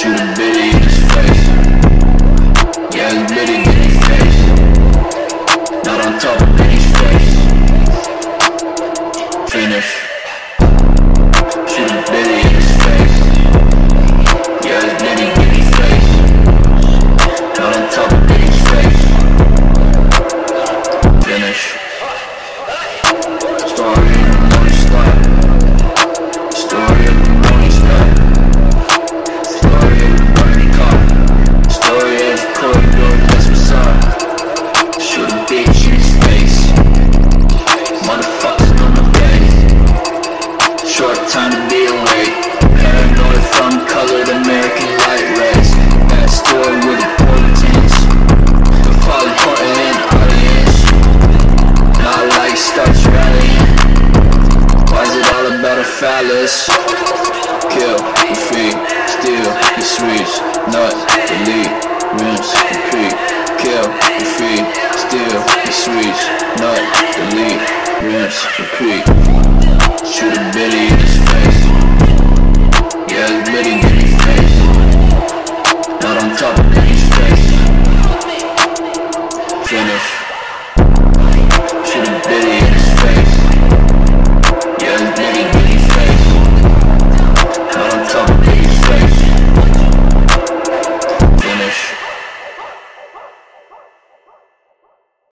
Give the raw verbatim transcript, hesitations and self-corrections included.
Shoot a bitty in his face. Yeah, his bitty in his face. Not on top of Biddy's face. Finish. Shoot a bitty in his face. Yeah, his bitty in his face. Not on top of Biddy's face. Finish. Story in the morning star. Story in the morning star. Story in the burning car. Story of the corridor that's bizarre. Shoot a bitch in his face. Motherfuckers on the base. Short time to be awake. Paranoid from colored American light rays. That story with the portents. The fall important in audience. Not like starts rallying. Why is it all about a phallus? Kill, defeat, steal, the sweets. Nut, delete, rinse, repeat. Kill, defeat, steal, the sweets. Nut, delete, rinse, repeat. Shoot a bitty in his face.